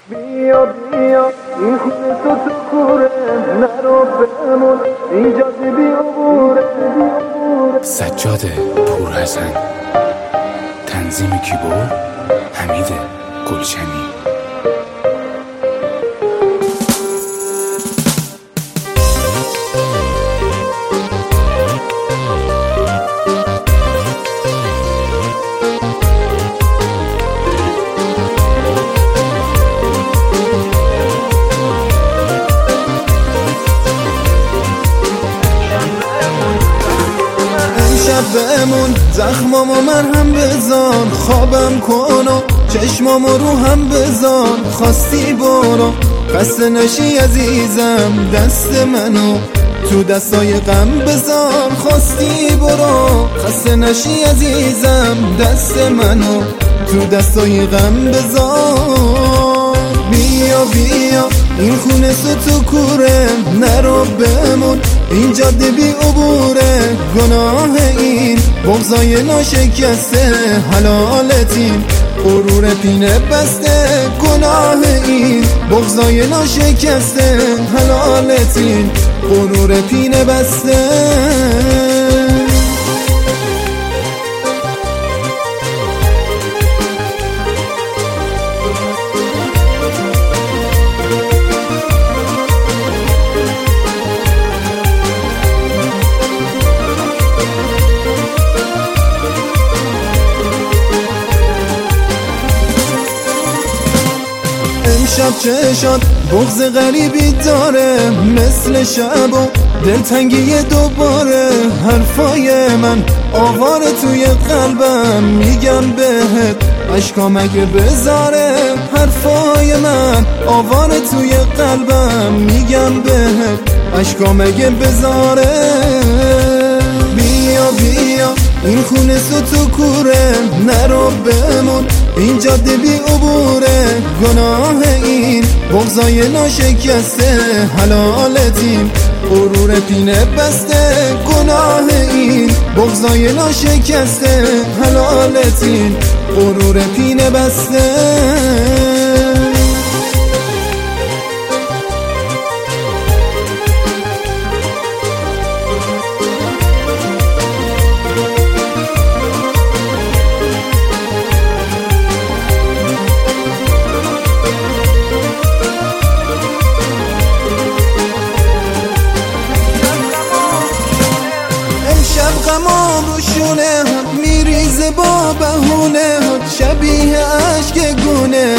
بیا بیا این خونه تو کوره، نرو بمون اینجا بی عبوره. سجاد پورحسن، تنظیم کیبورد حمید گلشنی. بمون زخمامو مرهم بزن، خوابم کن و چشمامو رو هم بزن. خواستی برو خسته نشی عزیزم، دست منو تو دستای غم بزن. خواستی برو خسته نشی عزیزم، دست منو تو دستای غم بزن. بیا بیا این خونه تو کوره، نرو بمون این جاده بی عبوره. گناه این بغضای ناشکسته حلالتیم، غرور پینه بسته. گناه این بغضای ناشکسته حلالتیم، غرور پینه بسته. امشب چشات بغض غریبی داره، مثل شب و دلتنگی دوباره. حرفای من آواره توی قلبم، میگم بهت اشکام اگه بذاره. حرفای من آواره توی قلبم، میگم بهت اشکام اگه بذاره. بیا بیا این خونه تو کوره، نرو بمون این جاده بی عبوره. گناه این بغضای ناشکسته حلالتیم، غرور پینه بسته. گناه این بغضای ناشکسته حلالتیم، غرور پینه بسته. غمام رو شونه میریزه با بهونه، شبیه عشق گونه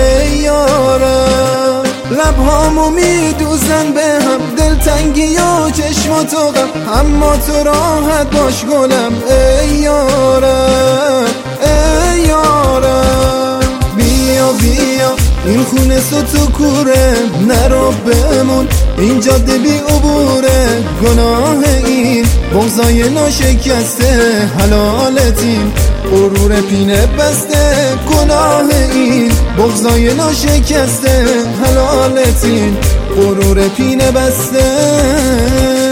یارم. لبهامو میدوزن به هم دلتنگی و چشماتو غم، اما تو راحت باش گلم ای یارم ای یارم. بیا بیا این خونه تو کوره، نرو بمون این جاده بی عبوره. گناه این بغضای ناشکسته حلالتیم، غرور پینه بسته. گناه این بغضای ناشکسته حلالتیم، غرور پینه بسته.